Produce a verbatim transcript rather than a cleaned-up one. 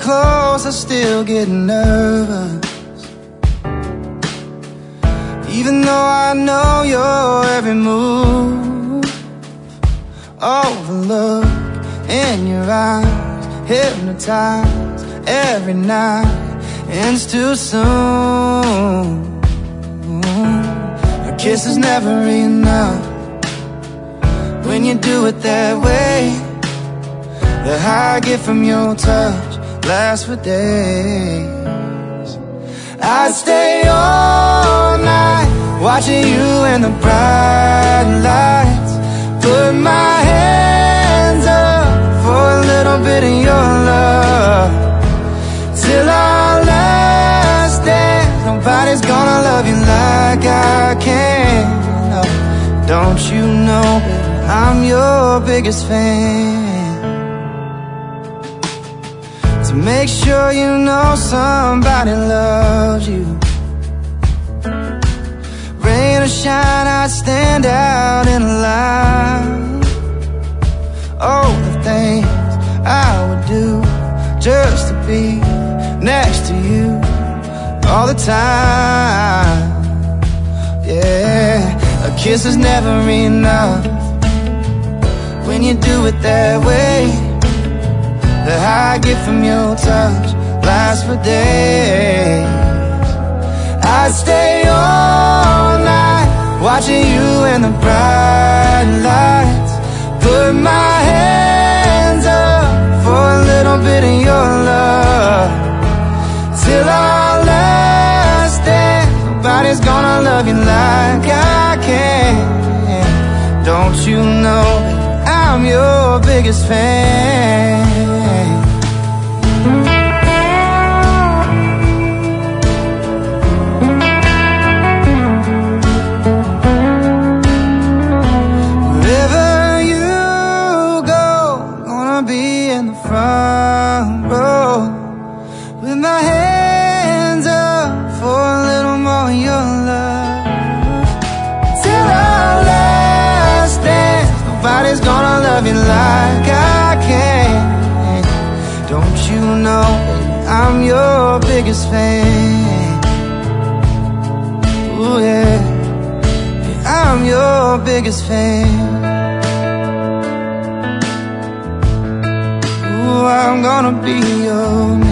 close, I still get nervous, even though I know your every move. Oh, the look in your eyes, hypnotized every night, and it's too soon. A kiss is never enough when you do it that way. The high I get from your touch lasts for days. I'd stay all night watching you in the bright lights, put my hands up for a little bit of your love, till our last dance. Nobody's gonna love you like I can. No, don't you know I'm your biggest fan? To make sure you know somebody loves you, rain or shine, I'd stand out in a line. Oh, the things I would do just to be next to you all the time. Yeah, a kiss is never enough when you do it that way. The high I get from your touch lasts for days. I'd stay all night watching you in the bright lights, put my hands up for a little bit of your love, till our last dance. Nobody's gonna love you like I can. Don't you know I'm your biggest fan? Wherever you go, gonna be in the front row, with my hands up for a little more of your love, till our last dance. Nobody's gonna love you like I can. Don't you know I'm your biggest fan? Ooh, yeah, yeah, I'm your biggest fan. Ooh, I'm gonna be your man.